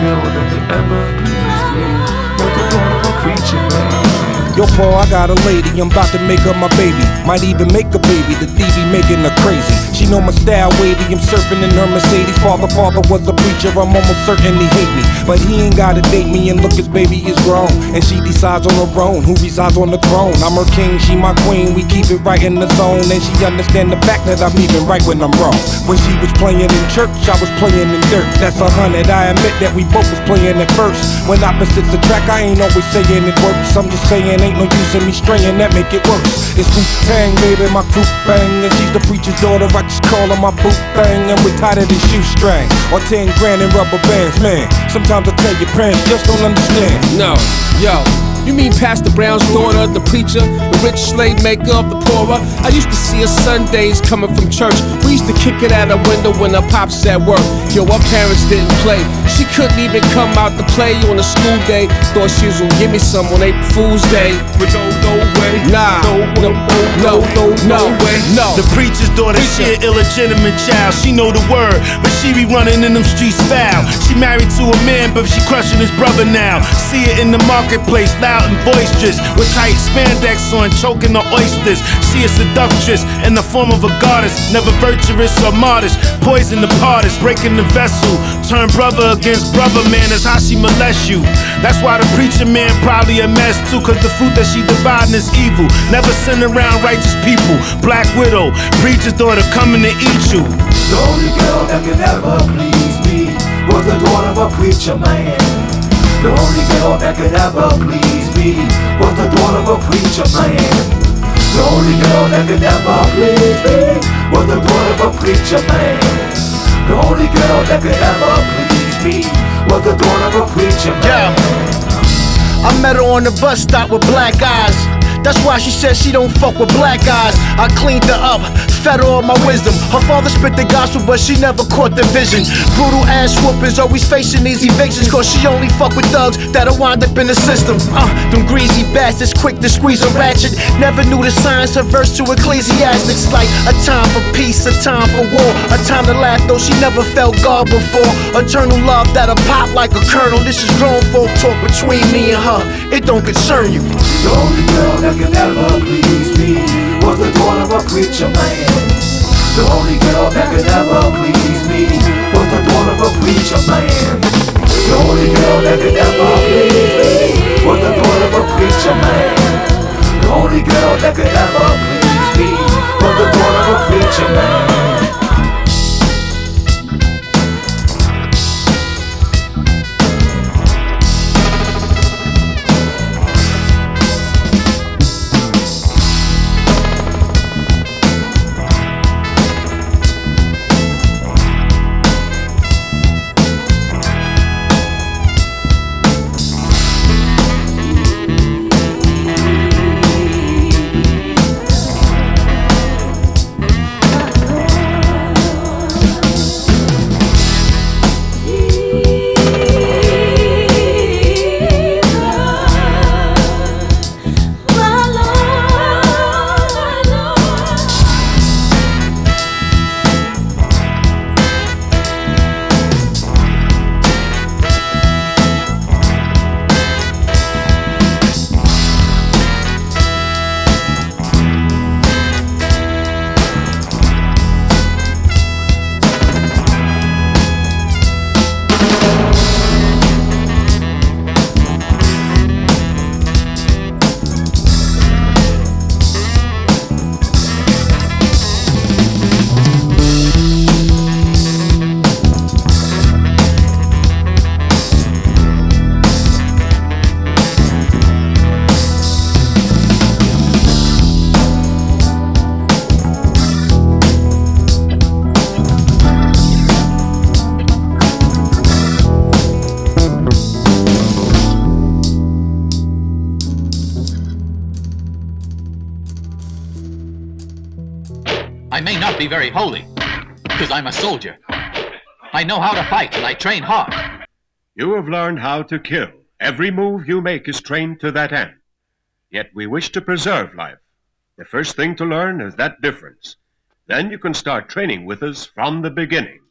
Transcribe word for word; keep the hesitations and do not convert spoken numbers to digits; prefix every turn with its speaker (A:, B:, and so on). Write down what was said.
A: girl that could ever please me was the daughter of a preacher man.
B: Yo, Paul, I got a lady, I'm about to make her my baby. Might even make a baby, the D V making her crazy. She know my style wavy, I'm surfing in her Mercedes. Father, father was a preacher, I'm almost certain he hate me. But he ain't gotta date me, and look, his baby is grown. And she decides on her own, who resides on the throne. I'm her king, she my queen, we keep it right in the zone. And she understand the fact that I'm even right when I'm wrong. When she was playing in church, I was playing in dirt. That's a hundred, I admit that we both was playing at first. When opposites attract, I ain't always saying it works. I'm just saying ain't no use in me straying, that make it worse. It's Wu-Tang, baby, my crew bang. And she's the preacher's daughter, I just call her my boot thing. And we tighter than shoestring, or ten grand in rubber bands. Man, sometimes I tell your parents just don't understand.
C: No, yo, you mean Pastor Brown's daughter, the preacher, the rich slave maker of the poorer? I used to see her Sundays coming from church. We used to kick it out her window when her pops at work. Yo, her parents didn't play. She couldn't even come out to play on a school day. Thought she was gonna give me some on April Fool's Day. But no, no way. Nah, no, no, no, no, no way. No.
D: The preacher's daughter, she an illegitimate child. She know the word, but she be running in them streets foul. She married to a man, but she crushing his brother now. See it in the marketplace, loud and boisterous, with tight spandex on, choking the oysters. She a seductress in the form of a goddess, never virtuous or modest. Poison the parties, breaking the vessel. Turn brother against brother, man, that's how she molest you. That's why the preacher man probably a mess too, cause the fruit that she dividing is evil. Never send around righteous people. Black widow, preacher's daughter coming to eat you.
A: The only girl that could ever please me was the daughter of a preacher man. The only girl that could ever please me was the daughter of a preacher man. The only girl that could ever please me was the daughter of a preacher man. The only girl that could ever please me was the daughter of a preacher man.
D: Yeah. I met her on the bus stop with black eyes. That's why she said she don't fuck with black guys. I cleaned her up, fed her all my wisdom. Her father spit the gospel, but she never caught the vision. Brutal ass whoopers, always facing these evictions, cause she only fuck with thugs that'll wind up in the system. Uh, them greasy bastards quick to squeeze a ratchet. Never knew the signs, her verse to Ecclesiastics. Like a time for peace, a time for war, a time to laugh, though she never felt God before. Eternal love that'll pop like a kernel. This is grown folk talk between me and her, it don't concern you.
A: The only girl that could ever please me was the daughter of a preacher man. The only girl that could ever please me was the daughter of a preacher man. The only girl that could ever please me was the daughter of a preacher man. The only girl that could ever please me was the daughter of a preacher man.
E: I may not be very holy, because I'm a soldier. I know how to fight, and I train hard.
F: You have learned how to kill. Every move you make is trained to that end. Yet we wish to preserve life. The first thing to learn is that difference. Then you can start training with us from the beginning.